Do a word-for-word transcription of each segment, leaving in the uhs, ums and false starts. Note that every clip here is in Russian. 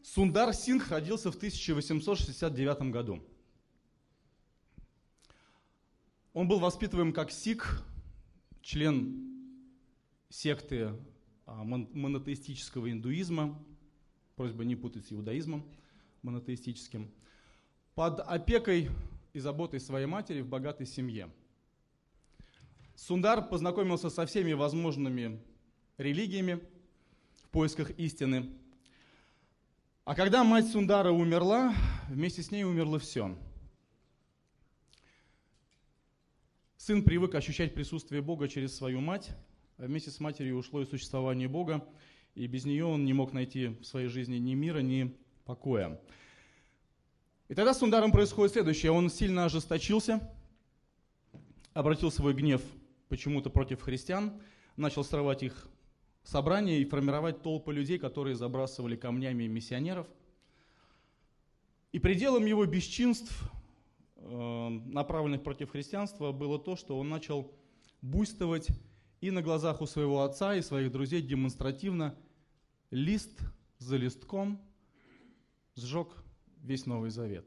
Сундар Сингх родился в тысяча восемьсот шестьдесят девятом году. Он был воспитываем как сикх, член секты монотеистического индуизма, просьба не путать с иудаизмом монотеистическим, под опекой и заботой своей матери в богатой семье. Сундар познакомился со всеми возможными религиями в поисках истины. А когда мать Сундара умерла, вместе с ней умерло все. Сын привык ощущать присутствие Бога через свою мать, а вместе с матерью ушло и существование Бога, и без нее он не мог найти в своей жизни ни мира, ни покоя. И тогда с Сундаром происходит следующее. Он сильно ожесточился, обратил свой гнев почему-то против христиан, начал срывать их собрания и формировать толпы людей, которые забрасывали камнями миссионеров. И пределом его бесчинств, направленных против христианства, было то, что он начал буйствовать и на глазах у своего отца и своих друзей демонстративно, лист за листком, сжег весь Новый Завет.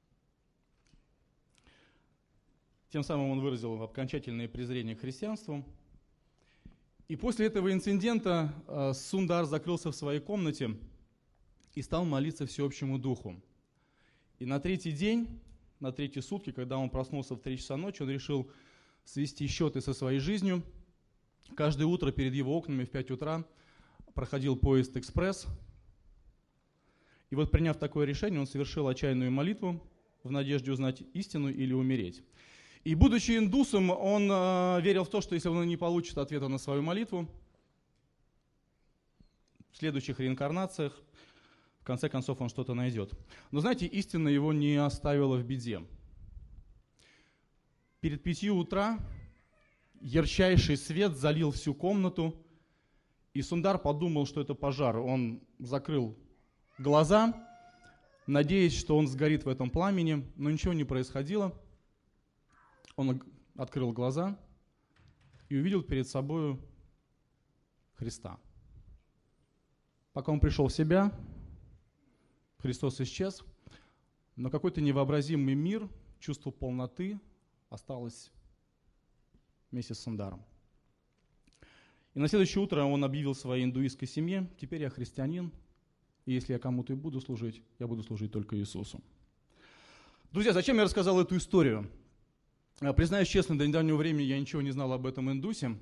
Тем самым он выразил окончательное презрение к христианству. И после этого инцидента э, Сундар закрылся в своей комнате и стал молиться всеобщему духу. И на третий день, на третьи сутки, когда он проснулся в три часа ночи, он решил свести счеты со своей жизнью. Каждое утро перед его окнами в пять утра проходил поезд «Экспресс». И вот, приняв такое решение, он совершил отчаянную молитву в надежде узнать истину или умереть. И, будучи индусом, он э, верил в то, что если он не получит ответа на свою молитву, в следующих реинкарнациях, в конце концов, он что-то найдет. Но, знаете, истина его не оставила в беде. Перед пятью утра ярчайший свет залил всю комнату, и Сундар подумал, что это пожар. Он закрыл глаза, надеясь, что он сгорит в этом пламени, но ничего не происходило. Он открыл глаза и увидел перед собой Христа. Пока он пришел в себя, Христос исчез, но какой-то невообразимый мир, чувство полноты осталось вместе с Сундаром. И на следующее утро он объявил своей индуистской семье: теперь я христианин, и если я кому-то и буду служить, я буду служить только Иисусу. Друзья, зачем я рассказал эту историю? Признаюсь честно, до недавнего времени я ничего не знал об этом индусе,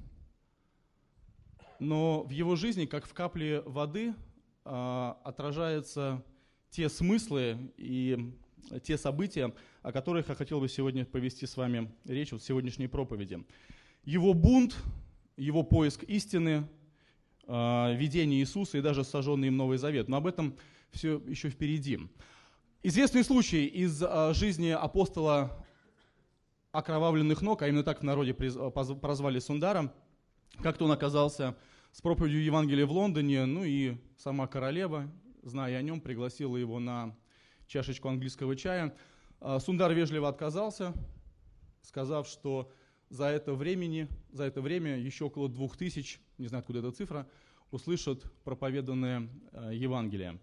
но в его жизни, как в капле воды, отражаются те смыслы и те события, о которых я хотел бы сегодня повести с вами речь в сегодняшней проповеди. Его бунт, его поиск истины, видение Иисуса и даже сожженный им Новый Завет. Но об этом все еще впереди. Известный случай из жизни апостола окровавленных ног, а именно так в народе прозвали Сундара. Как-то он оказался с проповедью Евангелия в Лондоне, ну и сама королева, зная о нем, пригласила его на чашечку английского чая. Сундар вежливо отказался, сказав, что за это, времени, за это время еще около двух тысяч, не знаю, откуда эта цифра, услышат проповеданное Евангелие.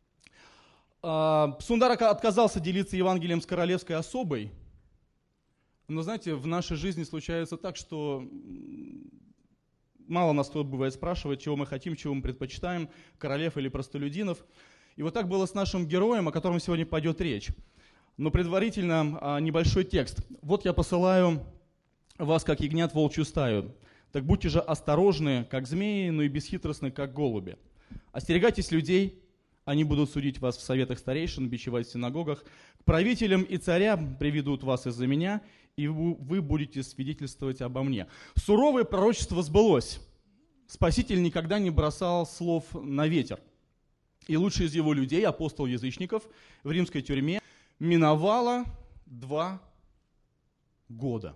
Сундар отказался делиться Евангелием с королевской особой. Но, знаете, в нашей жизни случается так, что мало нас кто бывает спрашивает, чего мы хотим, чего мы предпочитаем, королев или простолюдинов. И вот так было с нашим героем, о котором сегодня пойдет речь. Но предварительно небольшой текст. «Вот я посылаю вас, как ягнят, в волчью стаю. Так будьте же осторожны, как змеи, но и бесхитростны, как голуби. Остерегайтесь людей, они будут судить вас в советах старейшин, бичевать в синагогах. К правителям и царям приведут вас из-за меня, и вы будете свидетельствовать обо мне». Суровое пророчество сбылось. Спаситель никогда не бросал слов на ветер. И лучший из его людей, апостол язычников, в римской тюрьме миновало два года.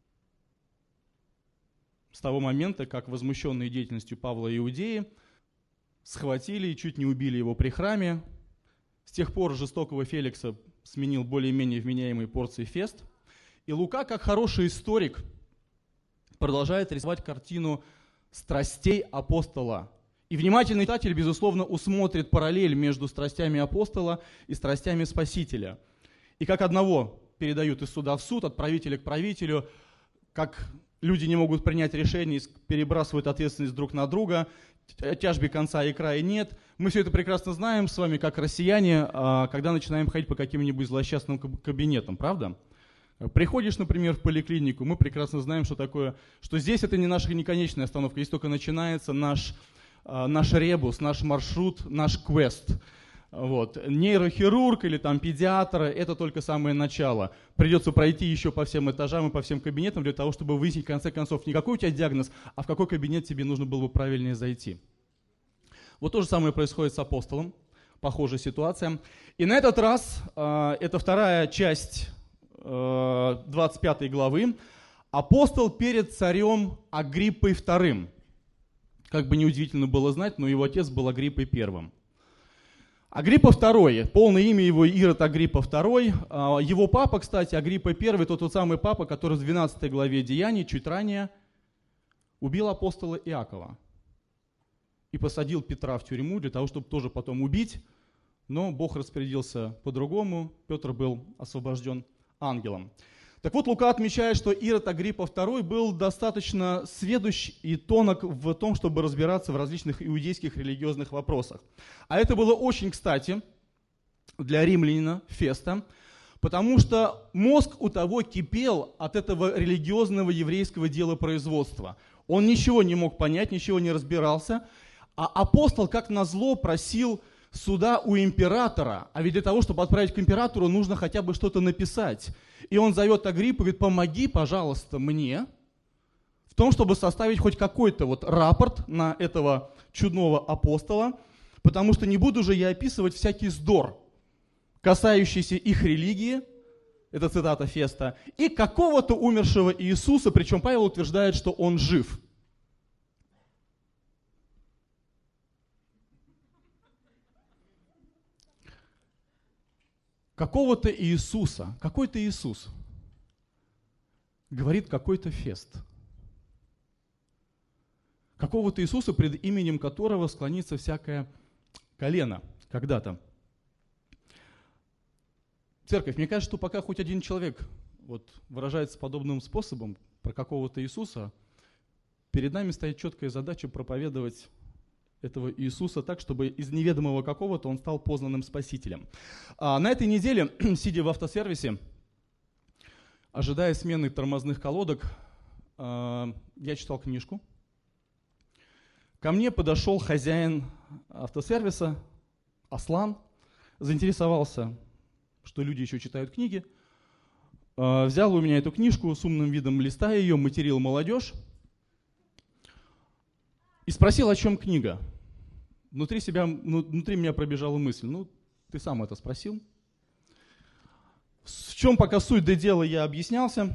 С того момента, как возмущенные деятельностью Павла иудеи схватили и чуть не убили его при храме. С тех пор жестокого Феликса сменил более-менее вменяемой порцией Фест. И Лука, как хороший историк, продолжает рисовать картину страстей апостола И внимательный читатель, безусловно, усмотрит параллель между страстями апостола и страстями Спасителя. И как одного передают из суда в суд, от правителя к правителю, как люди не могут принять решение, перебрасывают ответственность друг на друга, тяжбе конца и края нет. Мы все это прекрасно знаем с вами, как россияне, когда начинаем ходить по каким-нибудь злосчастным кабинетам, правда? Приходишь, например, в поликлинику, мы прекрасно знаем, что такое, что здесь это не наша неконечная остановка, здесь только начинается наш, наш ребус, наш маршрут, наш квест. Вот. Нейрохирург или там педиатр – это только самое начало. Придется пройти еще по всем этажам и по всем кабинетам для того, чтобы выяснить в конце концов не какой у тебя диагноз, а в какой кабинет тебе нужно было бы правильнее зайти. Вот то же самое происходит с апостолом, похожая ситуация. И на этот раз, э, это вторая часть э, двадцать пятой главы, апостол перед царем Агриппой вторым. Как бы неудивительно было знать, но его отец был Агриппой первым. Агриппа второй, полное имя его Ирод Агриппа второй. Его папа, кстати, Агриппа первый, тот тот самый папа, который в двенадцатой главе Деяний, чуть ранее, убил апостола Иакова и посадил Петра в тюрьму для того, чтобы тоже потом убить, но Бог распорядился по-другому, Петр был освобожден ангелом. Так вот, Лука отмечает, что Ирод Агриппа второй был достаточно сведущ и тонок в том, чтобы разбираться в различных иудейских религиозных вопросах. А это было очень кстати для римлянина Феста, потому что мозг у того кипел от этого религиозного еврейского делопроизводства. Он ничего не мог понять, ничего не разбирался, а апостол, как назло, просил суда у императора, а ведь для того, чтобы отправить к императору, нужно хотя бы что-то написать. И он зовет Агриппу и говорит: помоги, пожалуйста, мне в том, чтобы составить хоть какой-то вот рапорт на этого чудного апостола, потому что не буду же я описывать всякий вздор, касающийся их религии, это цитата Феста, и какого-то умершего Иисуса, причем Павел утверждает, что он жив. Какого-то Иисуса, какой-то Иисус, говорит какой-то Фест. Какого-то Иисуса, пред именем которого склонится всякое колено когда-то. Церковь, мне кажется, что пока хоть один человек вот, выражается подобным способом про какого-то Иисуса, перед нами стоит четкая задача проповедовать этого Иисуса так, чтобы из неведомого какого-то он стал познанным Спасителем. А на этой неделе, сидя в автосервисе, ожидая смены тормозных колодок, я читал книжку. Ко мне подошел хозяин автосервиса, Аслан, заинтересовался, что люди еще читают книги, взял у меня эту книжку, с умным видом листая ее, материл молодежь, и спросил, о чем книга. Внутри себя, внутри меня пробежала мысль: ну, ты сам это спросил. В чем пока суть до дела, я объяснялся.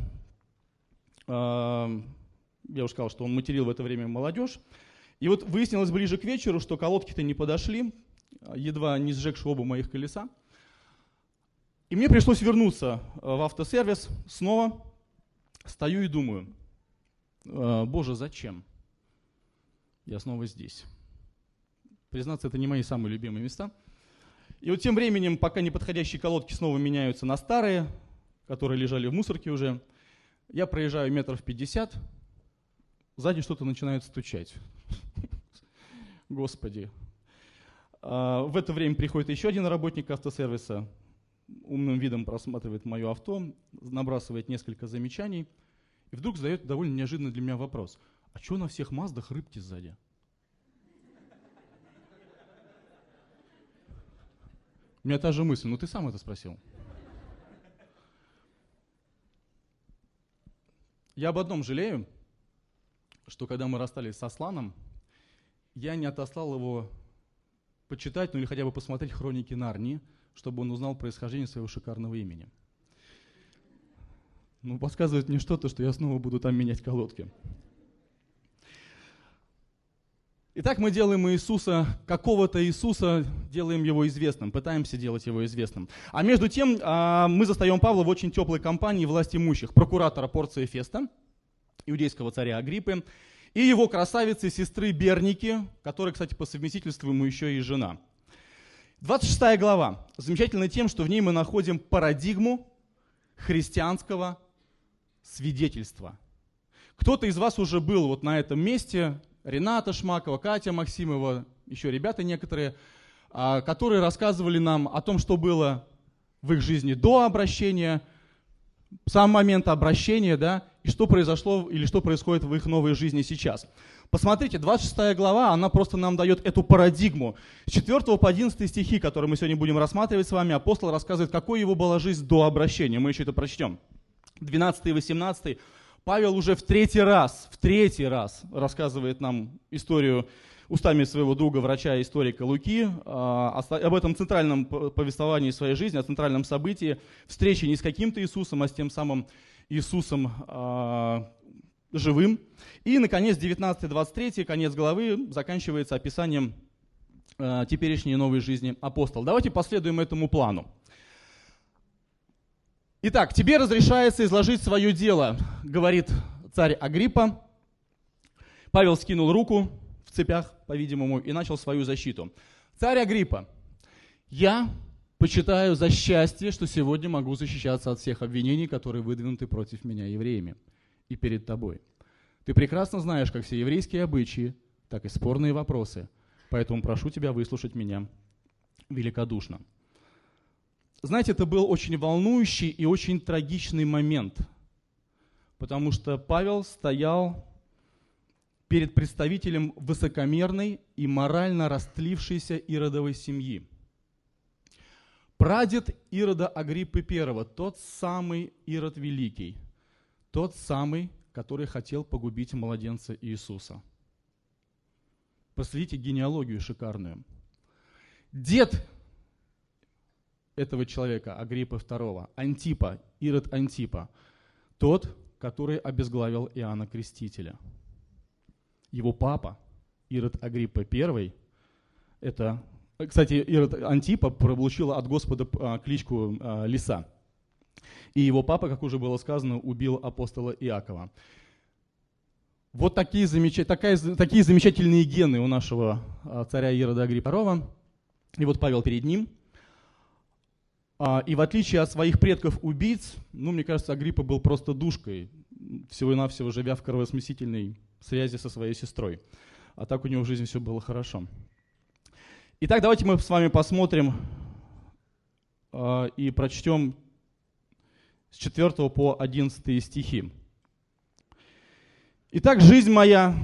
Я уже сказал, что он материл в это время молодежь. И вот выяснилось ближе к вечеру, что колодки-то не подошли, едва не сжегши оба моих колеса. И мне пришлось вернуться в автосервис снова. Стою и думаю: Боже, зачем? Я снова здесь. Признаться, это не мои самые любимые места. И вот тем временем, пока неподходящие колодки снова меняются на старые, которые лежали в мусорке уже, я проезжаю метров пятьдесят, сзади что-то начинает стучать. Господи. В это время приходит еще один работник автосервиса, умным видом просматривает мое авто, набрасывает несколько замечаний и вдруг задает довольно неожиданный для меня вопрос: а что на всех Маздах рыбки сзади? У меня та же мысль: ну ты сам это спросил. Я об одном жалею, что когда мы расстались с Асланом, я не отослал его почитать, ну или хотя бы посмотреть «Хроники Нарнии», чтобы он узнал происхождение своего шикарного имени. Ну, подсказывает мне что-то, что я снова буду там менять колодки. Итак, мы делаем Иисуса, какого-то Иисуса, делаем его известным, пытаемся делать его известным. А между тем мы застаем Павла в очень теплой компании власть имущих, прокуратора Порция Феста, иудейского царя Агриппы, и его красавицы сестры Берники, которая, кстати, по совместительству ему еще и жена. двадцать шестая глава замечательна тем, что в ней мы находим парадигму христианского свидетельства. Кто-то из вас уже был вот на этом месте, Рената Шмакова, Катя Максимова, еще ребята некоторые, которые рассказывали нам о том, что было в их жизни до обращения, сам момент обращения, да, и что произошло или что происходит в их новой жизни сейчас. Посмотрите, двадцать шестая глава, она просто нам дает эту парадигму. С четвёртого по одиннадцатый стихи, которые мы сегодня будем рассматривать с вами, апостол рассказывает, какой его была жизнь до обращения. Мы еще это прочтем. двенадцатый и восемнадцатый. Павел уже в третий раз, в третий раз рассказывает нам историю устами своего друга, врача, историка Луки, об этом центральном повествовании своей жизни, о центральном событии, встречи не с каким-то Иисусом, а с тем самым Иисусом живым. И, наконец, девятнадцатый двадцать третий, конец главы, заканчивается описанием теперешней новой жизни апостола. Давайте последуем этому плану. Итак, тебе разрешается изложить свое дело, говорит царь Агриппа. Павел скинул руку в цепях, по-видимому, и начал свою защиту. Царь Агриппа, я почитаю за счастье, что сегодня могу защищаться от всех обвинений, которые выдвинуты против меня евреями и перед тобой. Ты прекрасно знаешь, как все еврейские обычаи, так и спорные вопросы, поэтому прошу тебя выслушать меня великодушно. Знаете, это был очень волнующий и очень трагичный момент, потому что Павел стоял перед представителем высокомерной и морально растлившейся Иродовой семьи. Прадед Ирода Агриппы Первого, тот самый Ирод Великий, тот самый, который хотел погубить младенца Иисуса. Посмотрите генеалогию шикарную. Дед этого человека, Агриппы Второго, Антипа, Ирод Антипа, тот, который обезглавил Иоанна Крестителя. Его папа, Ирод Агриппа Первый, это, кстати, Ирод Антипа получил от Господа кличку Лиса. И его папа, как уже было сказано, убил апостола Иакова. Вот такие, замеч... такая... такие замечательные гены у нашего царя Ирода Агриппа Второго. И вот Павел перед ним. И в отличие от своих предков-убийц, ну, мне кажется, Агриппа был просто душкой, всего-навсего живя в кровосмесительной связи со своей сестрой. А так у него в жизни все было хорошо. Итак, давайте мы с вами посмотрим э, и прочтем с четвёртого по одиннадцатый стихи. Итак, жизнь моя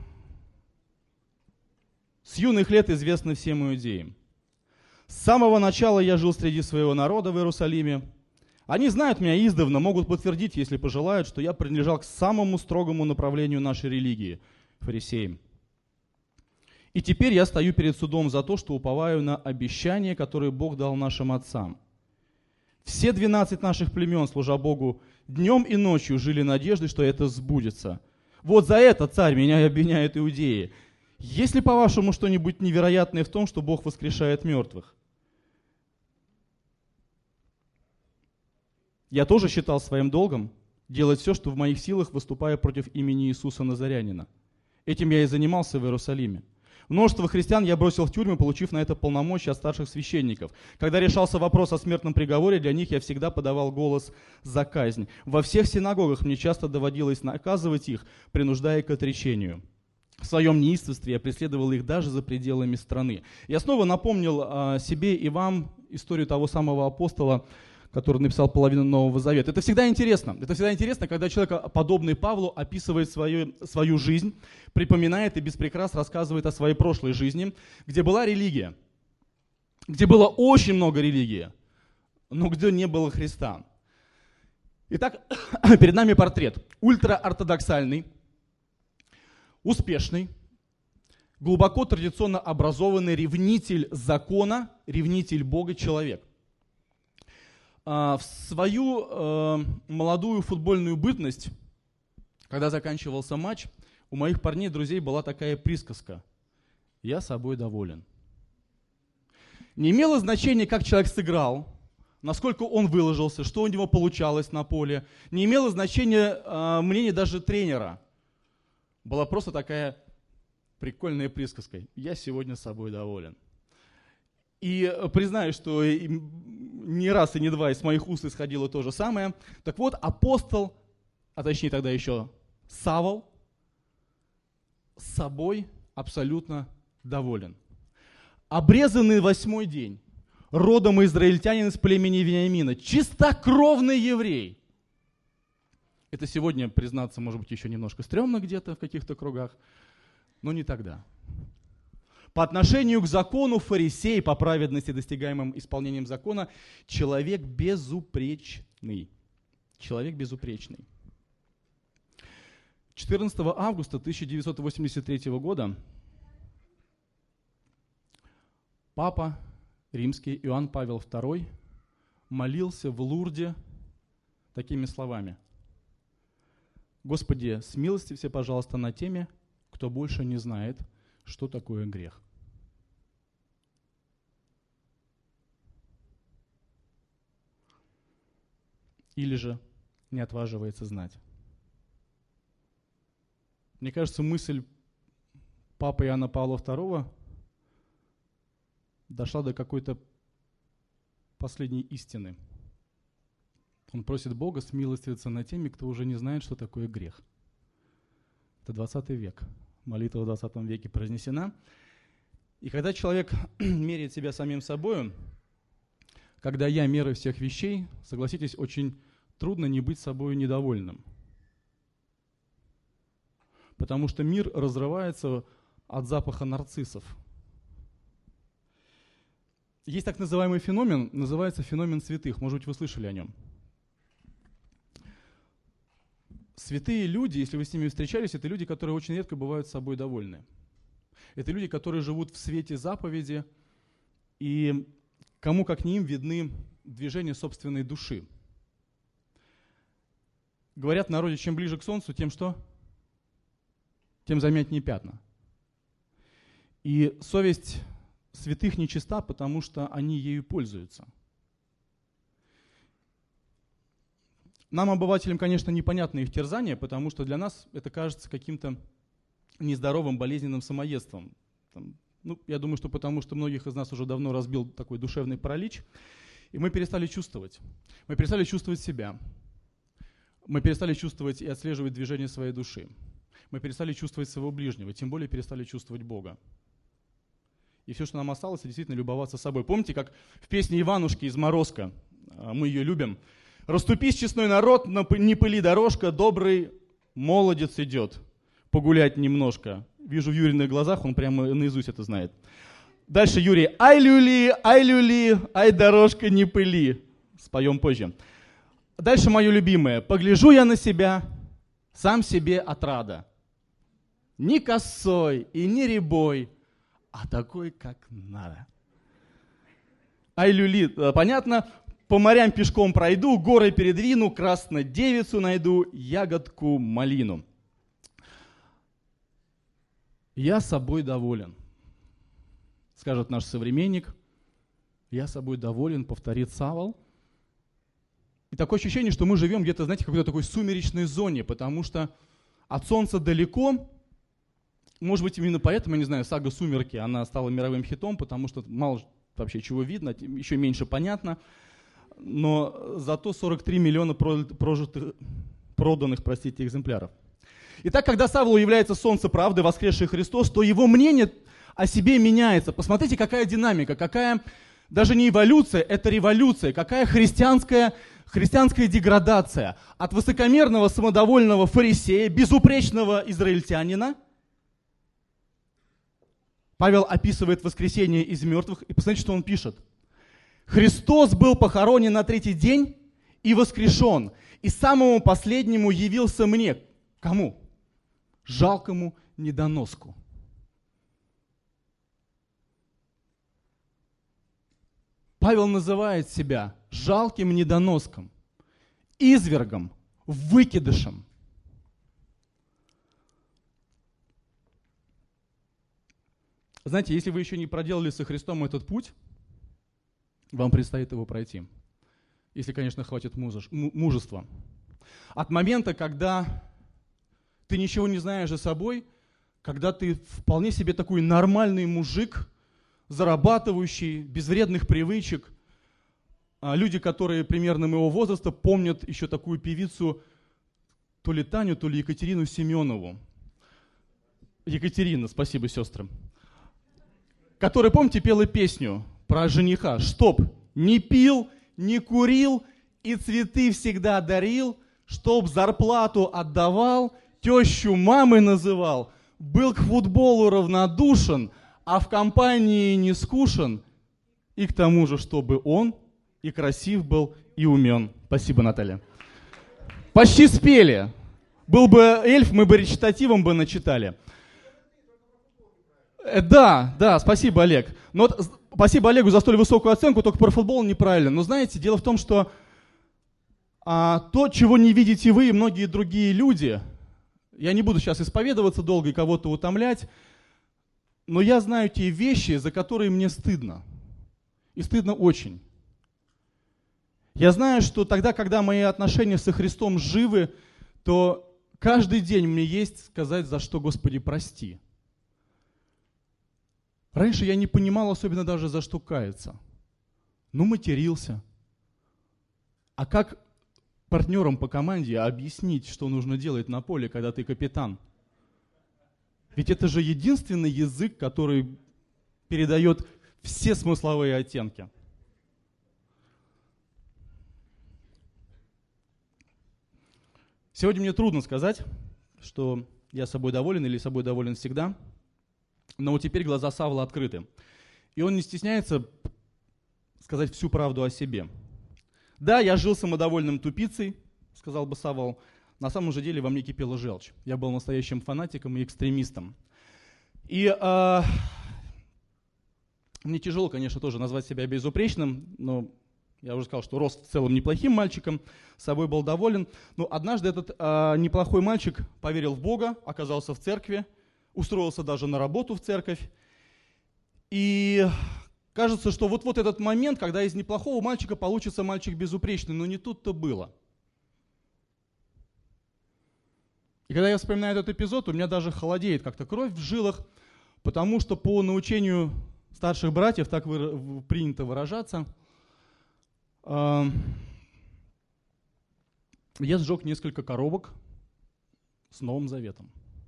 с юных лет известна всем иудеям. С самого начала я жил среди своего народа в Иерусалиме. Они знают меня издавна, могут подтвердить, если пожелают, что я принадлежал к самому строгому направлению нашей религии – фарисеям. И теперь я стою перед судом за то, что уповаю на обещание, которое Бог дал нашим отцам. Все двенадцать наших племен, служа Богу, днем и ночью жили надеждой, что это сбудется. Вот за это, царь, меня и обвиняют иудеи. Есть ли, по-вашему, что-нибудь невероятное в том, что Бог воскрешает мертвых? Я тоже считал своим долгом делать все, что в моих силах, выступая против имени Иисуса Назарянина. Этим я и занимался в Иерусалиме. Множество христиан я бросил в тюрьму, получив на это полномочия от старших священников. Когда решался вопрос о смертном приговоре, для них я всегда подавал голос за казнь. Во всех синагогах мне часто доводилось наказывать их, принуждая к отречению. В своем неистовстве я преследовал их даже за пределами страны. Я снова напомнил о себе и вам историю того самого апостола, который написал половину Нового Завета. Это всегда интересно. Это всегда интересно, когда человек, подобный Павлу, описывает свою, свою жизнь, припоминает и без прикрас рассказывает о своей прошлой жизни, где была религия, где было очень много религии, но где не было Христа. Итак, перед нами портрет ультраортодоксальный, успешный, глубоко традиционно образованный ревнитель закона, ревнитель Бога человек. В свою э, молодую футбольную бытность, когда заканчивался матч, у моих парней, друзей, была такая присказка: «Я собой доволен». Не имело значения, как человек сыграл, насколько он выложился, что у него получалось на поле. Не имело значения э, мнение даже тренера. была просто такая прикольная присказка: «Я сегодня собой доволен». И признаю, что не раз и не два из моих уст исходило то же самое. Так вот, апостол, а точнее тогда еще Савл, с собой абсолютно доволен. Обрезанный восьмой день, родом израильтянин из племени Вениамина, чистокровный еврей. Это сегодня, признаться, может быть, еще немножко стрёмно где-то в каких-то кругах, но не тогда. По отношению к закону фарисей, по праведности, достигаемым исполнением закона, человек безупречный. Человек безупречный. четырнадцатого августа тысяча девятьсот восемьдесят третьего года папа римский Иоанн Павел второй молился в Лурде такими словами: «Господи, смилостивься, пожалуйста, над теми, кто больше не знает, что такое грех». Или же не отваживается знать. Мне кажется, мысль папы Иоанна Павла второго дошла до какой-то последней истины. Он просит Бога смилостивиться над теми, кто уже не знает, что такое грех. Это двадцатый век. Молитва в двадцатом веке произнесена. И когда человек меряет себя самим собой, когда я меряю всех вещей, согласитесь, очень трудно не быть собой недовольным. Потому что мир разрывается от запаха нарциссов. Есть так называемый феномен, называется феномен святых. Может быть, вы слышали о нем. Святые люди, если вы с ними встречались, это люди, которые очень редко бывают собой довольны. Это люди, которые живут в свете заповеди, и кому как не им видны движения собственной души. Говорят в народе, чем ближе к солнцу, тем что? Тем заметнее пятна. И совесть святых нечиста, потому что они ею пользуются. Нам, обывателям, конечно, непонятно их терзание, потому что для нас это кажется каким-то нездоровым, болезненным самоедством. Там, ну, я думаю, что потому что многих из нас уже давно разбил такой душевный паралич, и мы перестали чувствовать. Мы перестали чувствовать себя. Мы перестали чувствовать и отслеживать движение своей души. Мы перестали чувствовать своего ближнего, тем более перестали чувствовать Бога. И все, что нам осталось, это действительно любоваться собой. Помните, как в песне Иванушки из «Морозко», мы ее любим: «Расступись, честной народ, не пыли дорожка, добрый молодец идет погулять немножко». Вижу в Юриных глазах, он прямо наизусть это знает. Дальше Юрий: «Ай, люли, ай, люли, ай, дорожка, не пыли». Споем позже. Дальше мое любимое: «Погляжу я на себя, сам себе отрада. Не косой и не рябой, а такой, как надо». Ай, люли, понятно. «По морям пешком пройду, горы передвину, красную девицу найду, ягодку малину». «Я собой доволен», скажет наш современник. «Я собой доволен», повторит Савл. И такое ощущение, что мы живем где-то, знаете, в какой-то такой сумеречной зоне, потому что от солнца далеко. Может быть, именно поэтому, я не знаю, сага «Сумерки», она стала мировым хитом, потому что мало вообще чего видно, еще меньше понятно. Но зато сорок три миллиона прожитых, проданных, простите, экземпляров. Итак, когда Савлу является солнце правды, воскресший Христос, то его мнение о себе меняется. Посмотрите, какая динамика, какая даже не эволюция, это революция, какая христианская, христианская деградация. От высокомерного, самодовольного фарисея, безупречного израильтянина, Павел описывает воскресение из мертвых, и посмотрите, что он пишет. «Христос был похоронен на третий день и воскрешен, и самому последнему явился мне». Кому? Жалкому недоноску. Павел называет себя жалким недоноском, извергом, выкидышем. Знаете, если вы еще не проделали со Христом этот путь, вам предстоит его пройти. Если, конечно, хватит мужества. От момента, когда ты ничего не знаешь за собой, когда ты вполне себе такой нормальный мужик, зарабатывающий, без вредных привычек. Люди, которые примерно моего возраста, помнят еще такую певицу, то ли Таню, то ли Екатерину Семенову. Екатерина, спасибо, сестры. Которая, помните, пела песню про жениха. Чтоб не пил, не курил и цветы всегда дарил, чтоб зарплату отдавал, тещу мамой называл, был к футболу равнодушен, а в компании не скушен, и к тому же, чтобы он и красив был, и умен. Спасибо, Наталья. Почти спели. Был бы эльф, мы бы речитативом бы начитали. Да, да, спасибо, Олег. Но вот, спасибо Олегу за столь высокую оценку, только про футбол неправильно. Но знаете, дело в том, что а, то, чего не видите вы и многие другие люди, я не буду сейчас исповедоваться долго и кого-то утомлять, но я знаю те вещи, за которые мне стыдно. И стыдно очень. Я знаю, что тогда, когда мои отношения со Христом живы, то каждый день мне есть сказать, за что, Господи, прости. Раньше я не понимал особенно даже, за что каяться. Ну, матерился. А как партнерам по команде объяснить, что нужно делать на поле, когда ты капитан? Ведь это же единственный язык, который передает все смысловые оттенки. Сегодня мне трудно сказать, что я собой доволен или собой доволен всегда, но вот теперь глаза Савла открыты. И он не стесняется сказать всю правду о себе. Да, я жил самодовольным тупицей, сказал бы Савл, на самом же деле во мне кипела желчь. Я был настоящим фанатиком и экстремистом. И э, мне тяжело, конечно, тоже назвать себя безупречным, но я уже сказал, что рос в целом неплохим мальчиком, собой был доволен. Но однажды этот э, неплохой мальчик поверил в Бога, оказался в церкви, устроился даже на работу в церковь. И кажется, что вот-вот этот момент, когда из неплохого мальчика получится мальчик безупречный, но не тут-то было. И когда я вспоминаю этот эпизод, у меня даже холодеет как-то кровь в жилах, потому что по научению старших братьев, так вы, принято выражаться, э, я сжег несколько коробок с Новым Заветом.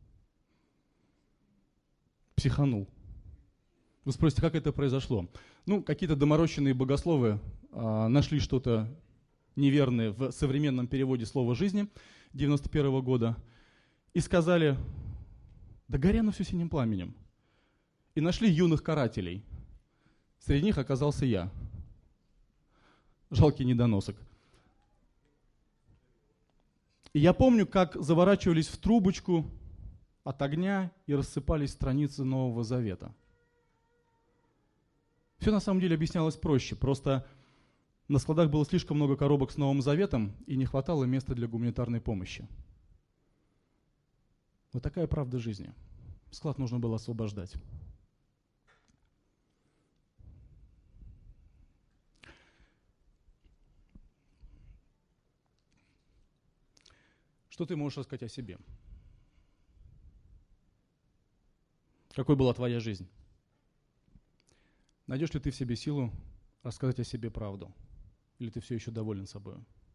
Психанул. Вы спросите, как это произошло? Ну, какие-то доморощенные богословы э, нашли что-то неверное в современном переводе слова «жизни» девяносто первого года и сказали, да горя на все синим пламенем. И нашли юных карателей. Среди них оказался я. Жалкий недоносок. И я помню, как заворачивались в трубочку от огня и рассыпались страницы Нового Завета. Все на самом деле объяснялось проще. Просто на складах было слишком много коробок с Новым Заветом и не хватало места для гуманитарной помощи. Вот такая правда жизни. Склад нужно было освобождать. Что ты можешь рассказать о себе? Какой была твоя жизнь? Найдешь ли ты в себе силу рассказать о себе правду? Или ты все еще доволен собой?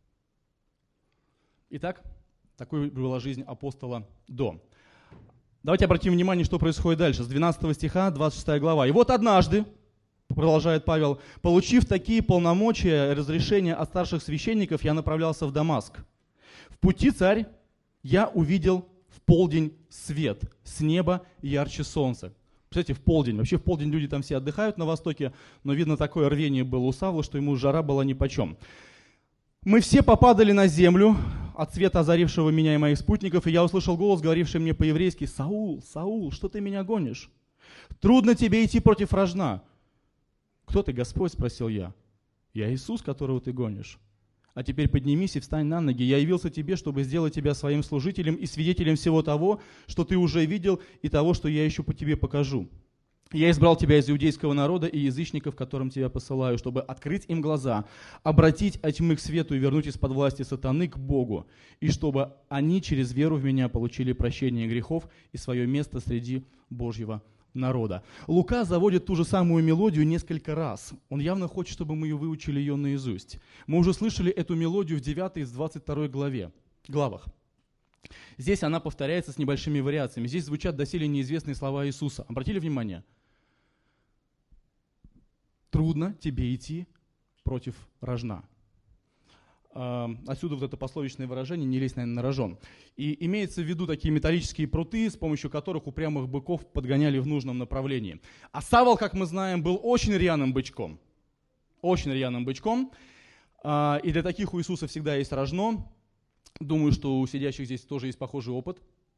Итак, такой была жизнь апостола до. Давайте обратим внимание, что происходит дальше. С двенадцатого стиха, двадцать шестая глава. «И вот однажды, продолжает Павел, получив такие полномочия и разрешения от старших священников, я направлялся в Дамаск. В пути, царь, я увидел в полдень свет с неба ярче солнца». Представляете, в полдень. Вообще в полдень люди там все отдыхают на востоке, но видно, такое рвение было у Савла, что ему жара была нипочем. «Мы все попадали на землю от света, озарившего меня и моих спутников, и я услышал голос, говоривший мне по-еврейски: „Саул, Саул, что ты меня гонишь? Трудно тебе идти против рожна“. «Кто ты, Господь?“ спросил я. «Я Иисус, которого ты гонишь. А теперь поднимись и встань на ноги. Я явился тебе, чтобы сделать тебя своим служителем и свидетелем всего того, что ты уже видел, и того, что я еще по тебе покажу». Я избрал тебя из иудейского народа и язычников, которым тебя посылаю, чтобы открыть им глаза, обратить от тьмы к свету и вернуть из-под власти сатаны к Богу, и чтобы они через веру в меня получили прощение грехов и свое место среди Божьего народа. Лука заводит ту же самую мелодию несколько раз. Он явно хочет, чтобы мы выучили ее наизусть. Мы уже слышали эту мелодию в девятой из двадцать второй главе, главах. Здесь она повторяется с небольшими вариациями. Здесь звучат доселе неизвестные слова Иисуса. Обратили внимание? Трудно тебе идти против рожна. Отсюда вот это пословичное выражение «не лезь, наверное, на рожон». И имеется в виду такие металлические пруты, с помощью которых упрямых быков подгоняли в нужном направлении. А Савол, как мы знаем, был очень рьяным бычком. Очень рьяным бычком. И для таких у Иисуса всегда есть рожно. Думаю, что у сидящих здесь тоже есть похожий опыт,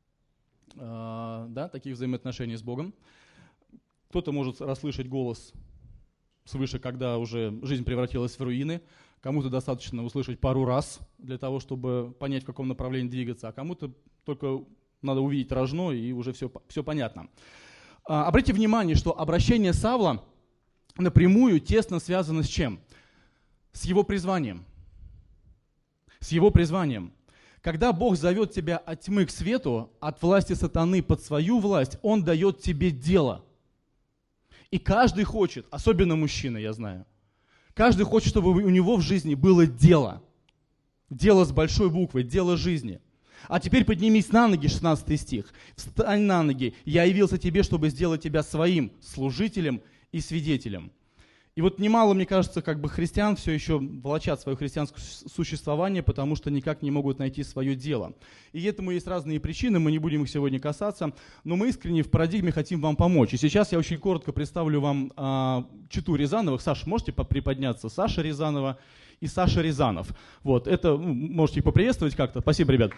да, таких взаимоотношений с Богом. Кто-то может расслышать голос свыше, когда уже жизнь превратилась в руины. Кому-то достаточно услышать пару раз для того, чтобы понять, в каком направлении двигаться, а кому-то только надо увидеть рожно, и уже все, все понятно. Обратите внимание, что обращение Савла напрямую тесно связано с чем? С его призванием. С его призванием. Когда Бог зовет тебя от тьмы к свету, от власти сатаны под свою власть, Он дает тебе дело. И каждый хочет, особенно мужчина, я знаю, каждый хочет, чтобы у него в жизни было дело. Дело с большой буквы, дело жизни. А теперь поднимись на ноги, шестнадцатый стих. Встань на ноги. Я явился тебе, чтобы сделать тебя своим служителем и свидетелем. И вот немало, мне кажется, как бы христиан все еще волочат свое христианское существование, потому что никак не могут найти свое дело. И этому есть разные причины, мы не будем их сегодня касаться, но мы искренне в парадигме хотим вам помочь. И сейчас я очень коротко представлю вам а, чету Рязановых. Саша, можете приподняться? Саша Рязанова и Саша Рязанов. Вот, это, ну, можете их поприветствовать как-то. Спасибо, ребят.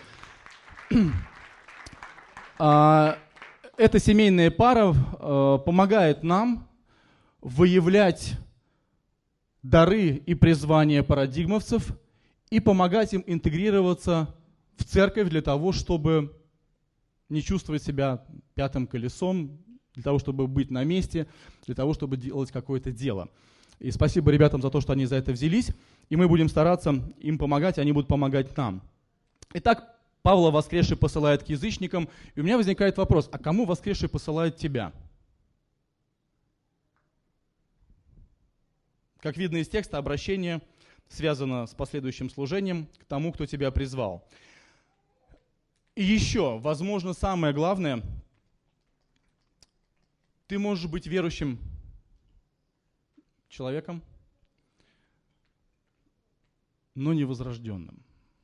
а, эта семейная пара а, помогает нам выявлять дары и призвания парадигмовцев и помогать им интегрироваться в церковь для того, чтобы не чувствовать себя пятым колесом, для того, чтобы быть на месте, для того, чтобы делать какое-то дело. И спасибо ребятам за то, что они за это взялись, и мы будем стараться им помогать, они будут помогать нам. Итак, Павла воскресший посылает к язычникам, и у меня возникает вопрос, а кому воскресший посылает тебя? Как видно из текста, обращение связано с последующим служением к тому, кто тебя призвал. И еще, возможно, самое главное, ты можешь быть верующим человеком, но не возрожденным.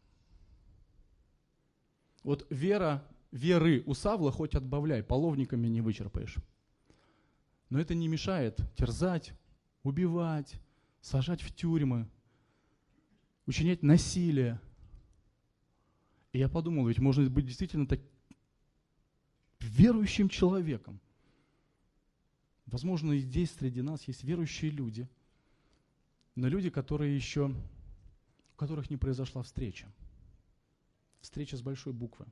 Вот вера, веры у Савла хоть отбавляй, половниками не вычерпаешь. Но это не мешает терзать, убивать, сажать в тюрьмы, учинять насилие. И я подумал, ведь можно быть действительно так верующим человеком. Возможно, и здесь среди нас есть верующие люди, но люди, которые еще, у которых не произошла встреча. Встреча с большой буквы.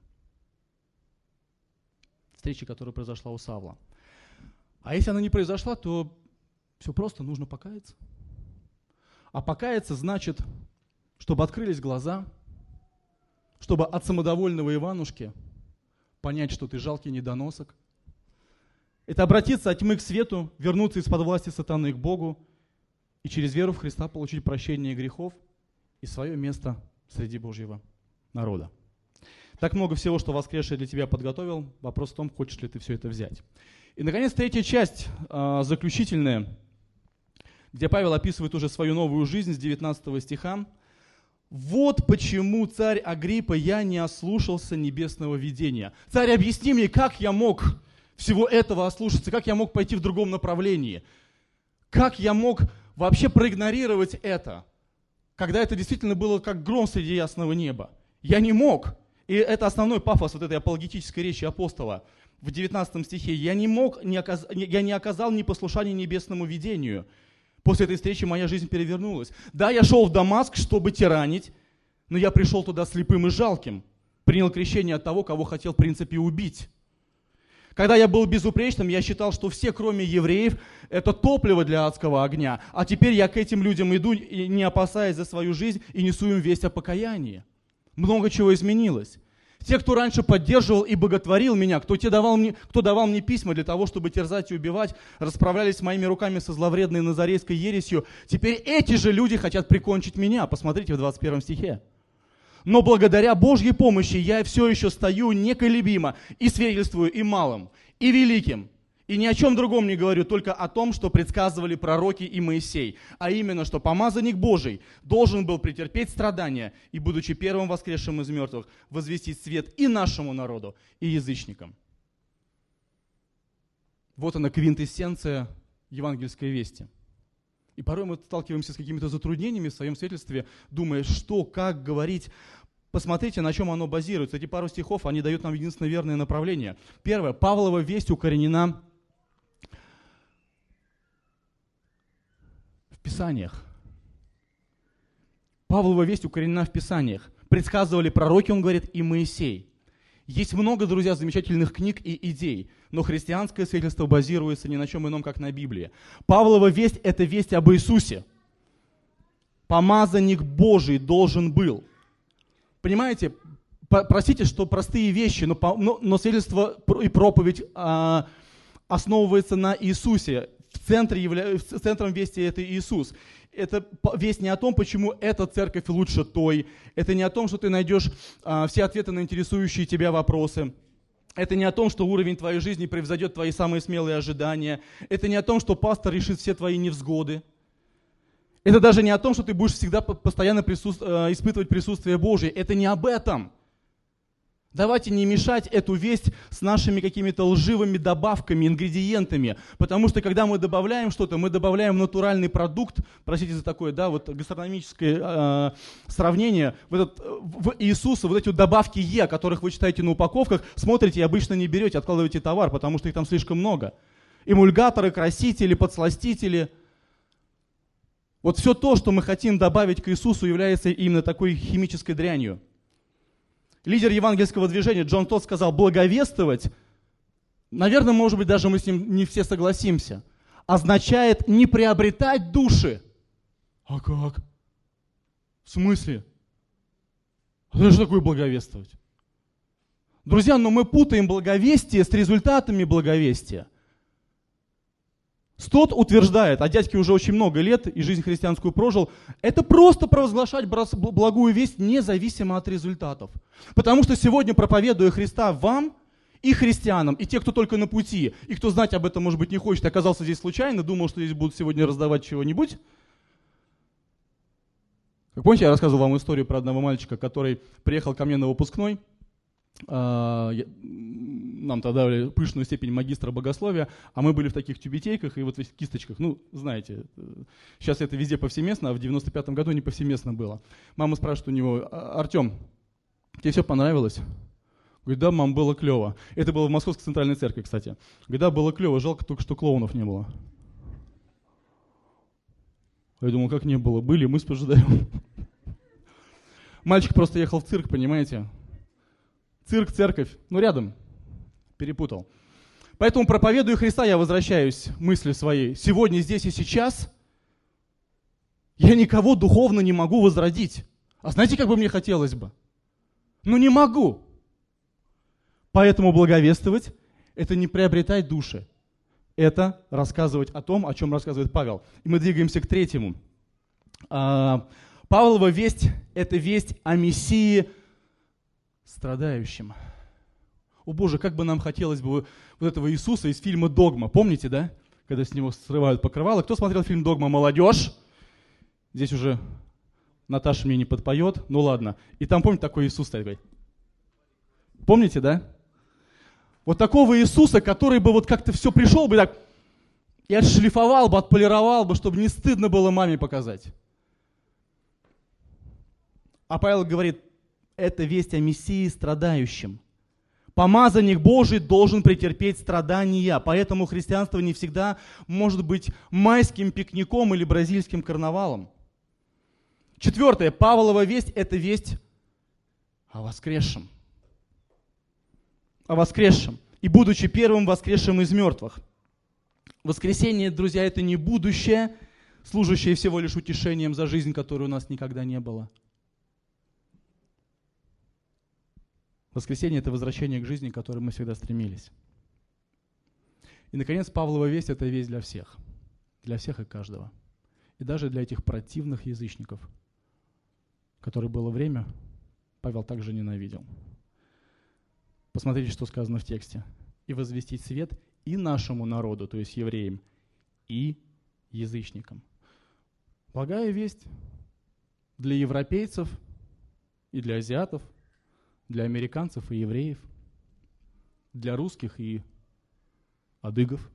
Встреча, которая произошла у Савла. А если она не произошла, то все просто, нужно покаяться. А покаяться значит, чтобы открылись глаза, чтобы от самодовольного Иванушки понять, что ты жалкий недоносок. Это обратиться от тьмы к свету, вернуться из-под власти сатаны к Богу и через веру в Христа получить прощение грехов и свое место среди Божьего народа. Так много всего, что воскресший для тебя подготовил. Вопрос в том, хочешь ли ты все это взять. И, наконец, третья часть, заключительная, где Павел описывает уже свою новую жизнь с девятнадцатого стиха. «Вот почему, царь Агриппа, я не ослушался небесного видения». Царь, объясни мне, как я мог всего этого ослушаться, как я мог пойти в другом направлении, как я мог вообще проигнорировать это, когда это действительно было как гром среди ясного неба. Я не мог. И это основной пафос вот этой апологетической речи апостола в девятнадцатом стихе. Я не мог, не оказ... я не оказал непослушания небесному видению. После этой встречи моя жизнь перевернулась. Да, я шел в Дамаск, чтобы тиранить, но я пришел туда слепым и жалким. Принял крещение от того, кого хотел в принципе убить. Когда я был безупречным, я считал, что все, кроме евреев, это топливо для адского огня. А теперь я к этим людям иду, не опасаясь за свою жизнь, и несу им весть о покаянии. Много чего изменилось. Те, кто раньше поддерживал и боготворил меня, кто, те давал мне, кто давал мне письма для того, чтобы терзать и убивать, расправлялись моими руками со зловредной назарейской ересью, теперь эти же люди хотят прикончить меня. Посмотрите в двадцать первом стихе. Но благодаря Божьей помощи я все еще стою неколебимо и свидетельствую и малым, и великим. И ни о чем другом не говорю, только о том, что предсказывали пророки и Моисей, а именно, что помазанник Божий должен был претерпеть страдания и, будучи первым воскресшим из мертвых, возвестить свет и нашему народу, и язычникам. Вот она, квинтэссенция евангельской вести. И порой мы сталкиваемся с какими-то затруднениями в своем свидетельстве, думая, что, как говорить. Посмотрите, на чем оно базируется. Эти пару стихов, они дают нам единственное верное направление. Первое. Павлова весть укоренена в Писаниях. Павлова весть укоренена в Писаниях. Предсказывали пророки, он говорит, и Моисей. Есть много, друзья, замечательных книг и идей, но христианское свидетельство базируется ни на чем ином, как на Библии. Павлова весть – это весть об Иисусе. Помазанник Божий должен был. Понимаете, простите, что простые вещи, но, но, но свидетельство и проповедь а, основывается на Иисусе. В центре явля... Центром вести это Иисус. Это весть не о том, почему эта церковь лучше той. Это не о том, что ты найдешь а, все ответы на интересующие тебя вопросы. Это не о том, что уровень твоей жизни превзойдет твои самые смелые ожидания. Это не о том, что пастор решит все твои невзгоды. Это даже не о том, что ты будешь всегда постоянно присутств... испытывать присутствие Божие. Это не об этом. Давайте не мешать эту весть с нашими какими-то лживыми добавками, ингредиентами. Потому что когда мы добавляем что-то, мы добавляем натуральный продукт, простите за такое, да, вот гастрономическое э, сравнение, в, этот, в Иисуса вот эти вот добавки Е, которых вы читаете на упаковках, смотрите и обычно не берете, откладываете товар, потому что их там слишком много. Эмульгаторы, красители, подсластители. Вот все то, что мы хотим добавить к Иисусу, является именно такой химической дрянью. Лидер евангельского движения Джон Тодд сказал, благовествовать, наверное, может быть, даже мы с ним не все согласимся, означает не приобретать души. А как? В смысле? А что такое благовествовать? Друзья, но мы путаем благовестие с результатами благовестия. Стот утверждает, а дядьке уже очень много лет и жизнь христианскую прожил, это просто провозглашать благую весть независимо от результатов. Потому что сегодня, проповедуя Христа вам и христианам, и те, кто только на пути, и кто знать об этом, может быть, не хочет, оказался здесь случайно, думал, что здесь будут сегодня раздавать чего-нибудь. Как помните, я рассказывал вам историю про одного мальчика, который приехал ко мне на выпускной. Нам тогда дали пышную степень магистра богословия, а мы были в таких тюбетейках и вот в этих кисточках. Ну, знаете, сейчас это везде повсеместно, а в девяносто пятом году не повсеместно было. Мама спрашивает у него, Артем, тебе все понравилось? Говорит, да, мам, было клево. Это было в Московской центральной церкви, кстати. Говорит, да, было клево, жалко только, что клоунов не было. Я думал, как не было? Были, мы спожидаем. Мальчик просто ехал в цирк, понимаете? Цирк, церковь, ну рядом, перепутал. Поэтому, проповедуя Христа, я возвращаюсь к мысли своей. Сегодня, здесь и сейчас я никого духовно не могу возродить. А знаете, как бы мне хотелось бы? Ну не могу. Поэтому благовествовать – это не приобретать души. Это рассказывать о том, о чем рассказывает Павел. И мы двигаемся к третьему. Павлова весть – это весть о Мессии страдающим. О Боже, как бы нам хотелось бы вот этого Иисуса из фильма «Догма». Помните, да? Когда с него срывают покрывало. Кто смотрел фильм «Догма»? Молодежь. Здесь уже Наташа мне не подпоет. Ну ладно. И там, помните, такой Иисус стоит? Помните, да? Вот такого Иисуса, который бы вот как-то все пришел бы так и отшлифовал бы, отполировал бы, чтобы не стыдно было маме показать. А Павел говорит, это весть о Мессии страдающем. Помазанник Божий должен претерпеть страдания, поэтому христианство не всегда может быть майским пикником или бразильским карнавалом. Четвертое. Павлова весть – это весть о воскресшем. О воскресшем. и будучи первым воскресшим из мертвых. Воскресение, друзья, это не будущее, служащее всего лишь утешением за жизнь, которой у нас никогда не было. Воскресение – это возвращение к жизни, к которой мы всегда стремились. И, наконец, Павлова весть – это весть для всех. Для всех и каждого. И даже для этих противных язычников, которое было время, Павел также ненавидел. Посмотрите, что сказано в тексте. «И возвестить свет и нашему народу», то есть евреям, и язычникам. Благая весть для европейцев и для азиатов, для американцев и евреев, для русских и адыгов.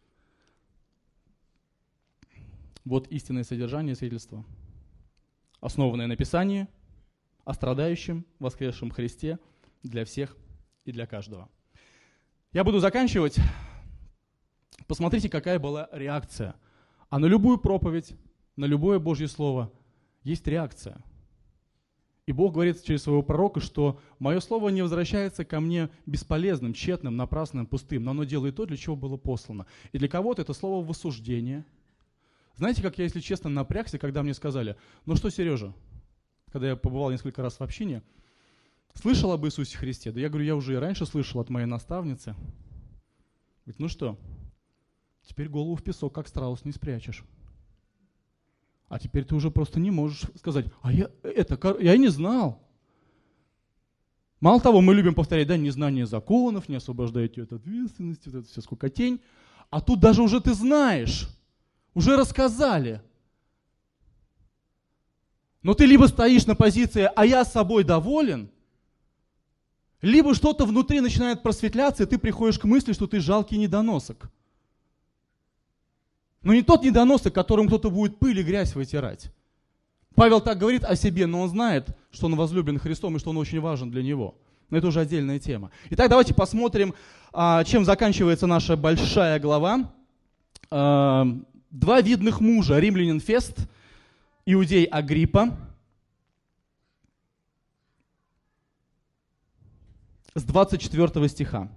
Вот истинное содержание свидетельства, основанное на Писании, о страдающем, воскресшем Христе для всех и для каждого. Я буду заканчивать. Посмотрите, какая была реакция. А на любую проповедь, на любое Божье Слово есть реакция. И Бог говорит через своего пророка, что мое слово не возвращается ко мне бесполезным, тщетным, напрасным, пустым, но оно делает то, для чего было послано. И для кого-то это слово в осуждение. Знаете, как я, если честно, напрягся, когда мне сказали: ну что, Сережа, когда я побывал несколько раз в общине, слышал об Иисусе Христе? Да я говорю, я уже и раньше слышал от моей наставницы. Говорит, ну что, теперь голову в песок, как страус, не спрячешь. А теперь ты уже просто не можешь сказать, а я это, я не знал. Мало того, мы любим повторять, да, незнание законов, не освобождает тебя от ответственности, вот это все скукотень. А тут даже уже ты знаешь, уже рассказали. Но ты либо стоишь на позиции, а я собой доволен, либо что-то внутри начинает просветляться, и ты приходишь к мысли, что ты жалкий недоносок. Но не тот недоносок, которым кто-то будет пыль и грязь вытирать. Павел так говорит о себе, но он знает, что он возлюблен Христом и что он очень важен для него. Но это уже отдельная тема. Итак, давайте посмотрим, чем заканчивается наша большая глава. Два видных мужа, римлянин Фест, иудей Агриппа. С двадцать четвёртого стиха.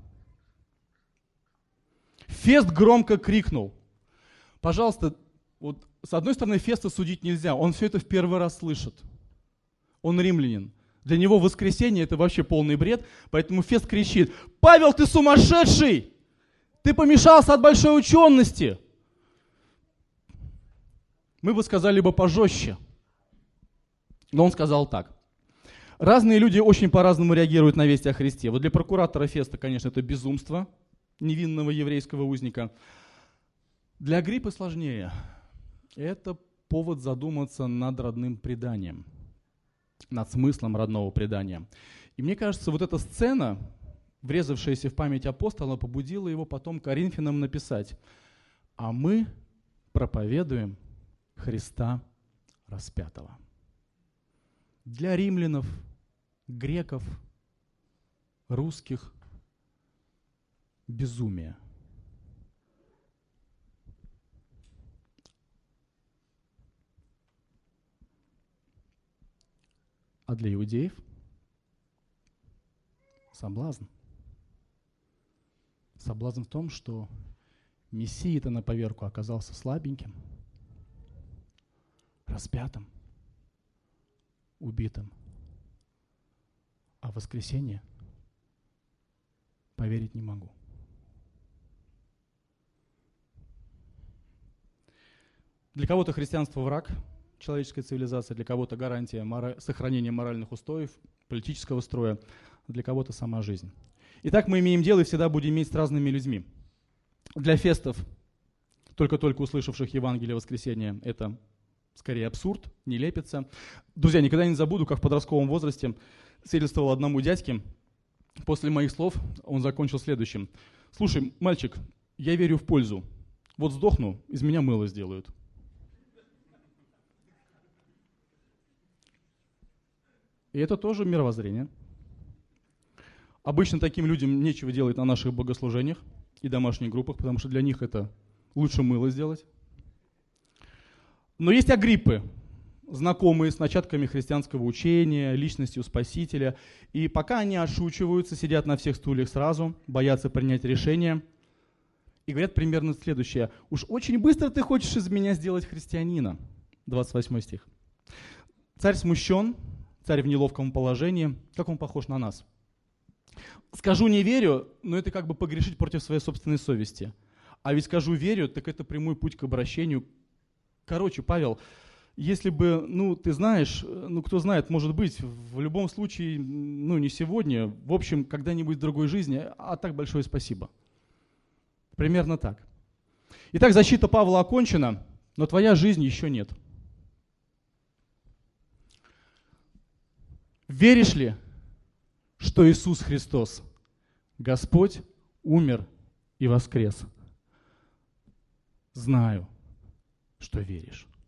Фест громко крикнул. Пожалуйста, вот с одной стороны, Феста судить нельзя, он все это в первый раз слышит. Он римлянин. Для него воскресение – это вообще полный бред, поэтому Фест кричит: «Павел, ты сумасшедший! Ты помешался от большой учености!» Мы бы сказали бы пожестче. Но он сказал так. Разные люди очень по-разному реагируют на весть о Христе. Вот для прокуратора Феста, конечно, это безумство невинного еврейского узника. Для Агриппы сложнее. Это повод задуматься над родным преданием, над смыслом родного предания. И мне кажется, вот эта сцена, врезавшаяся в память апостола, побудила его потом Коринфянам написать: «А мы проповедуем Христа распятого». Для римлянов, греков, русских безумие. А для иудеев соблазн. Соблазн в том, что Мессия-то на поверку оказался слабеньким, распятым, убитым. А в воскресенье поверить не могу. Для кого-то христианство враг человеческой цивилизации, для кого-то гарантия мора... сохранения моральных устоев, политического строя, для кого-то сама жизнь. Итак, мы имеем дело и всегда будем иметь с разными людьми. Для Фестов, только-только услышавших Евангелие воскресения, это скорее абсурд, нелепица. Друзья, никогда не забуду, как в подростковом возрасте свидетельствовал одному дядьке. После моих слов он закончил следующим. «Слушай, мальчик, я верю в пользу. Вот сдохну, из меня мыло сделают». И это тоже мировоззрение. Обычно таким людям нечего делать на наших богослужениях и домашних группах, потому что для них это лучше мыло сделать. Но есть Агриппы. знакомые с начатками христианского учения, личностью Спасителя. И пока они отшучиваются, сидят на всех стульях сразу, боятся принять решение. И говорят примерно следующее. «Уж очень быстро ты хочешь из меня сделать христианина». двадцать восьмой стих. Царь смущен, царь в неловком положении. Как он похож на нас? Скажу не верю, но это как бы погрешить против своей собственной совести. А ведь скажу верю, так это прямой путь к обращению. Короче, Павел, если бы, ну, ты знаешь, ну, кто знает, может быть, в любом случае, ну, не сегодня, в общем, когда-нибудь в другой жизни, а так большое спасибо. Примерно так. Итак, защита Павла окончена, но твоя жизнь еще нет. Веришь ли, что Иисус Христос, Господь, умер и воскрес? Знаю, что веришь.